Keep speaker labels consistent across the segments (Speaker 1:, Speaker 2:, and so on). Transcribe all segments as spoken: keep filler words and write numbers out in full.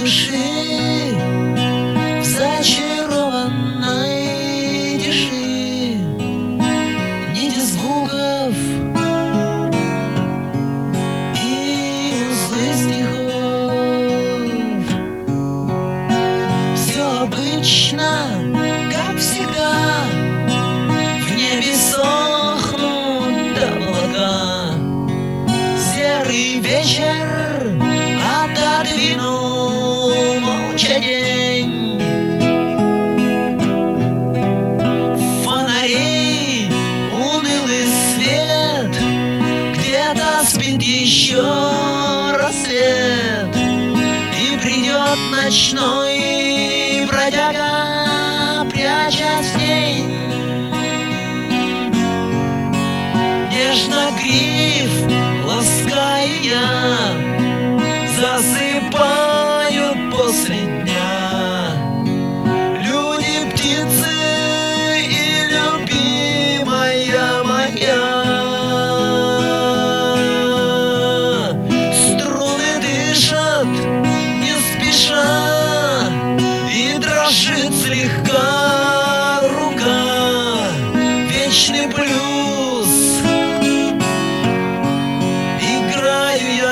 Speaker 1: дыши в зачарованной тиши, нити звуков и узлы стихов. Все обычно, как всегда, в небе сохнут облака. Серый вечер отодвинул молча день. Фонари, унылый свет, где-то спит еще рассвет, и придет ночной бродяга, прячась в тень. Нежно гриф, лаская, засыпают после дня люди, птицы и любимая моя. Струны дышат не спеша, и дрожит слегка рука. Вечный блюз играю я.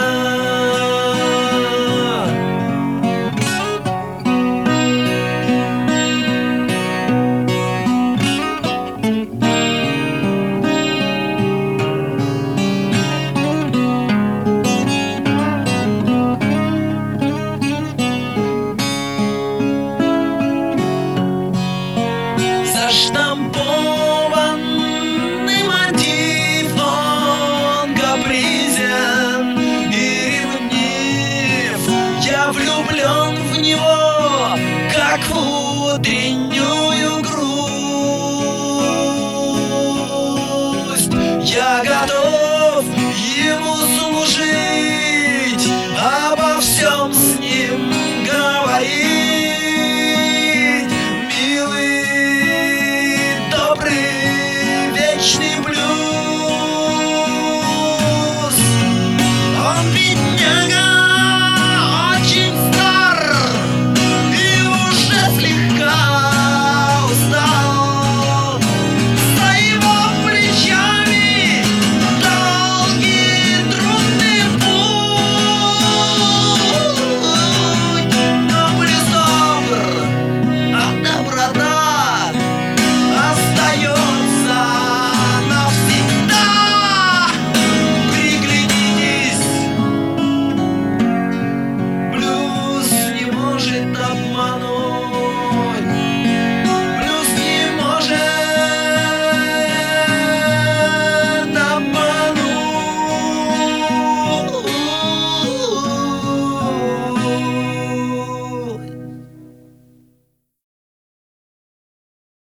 Speaker 1: Заштампованный мотив, он капризен и ревнив. Я влюблен в него, как в утреннюю грусть. Я готов ему служить, обо всем с ним говорить.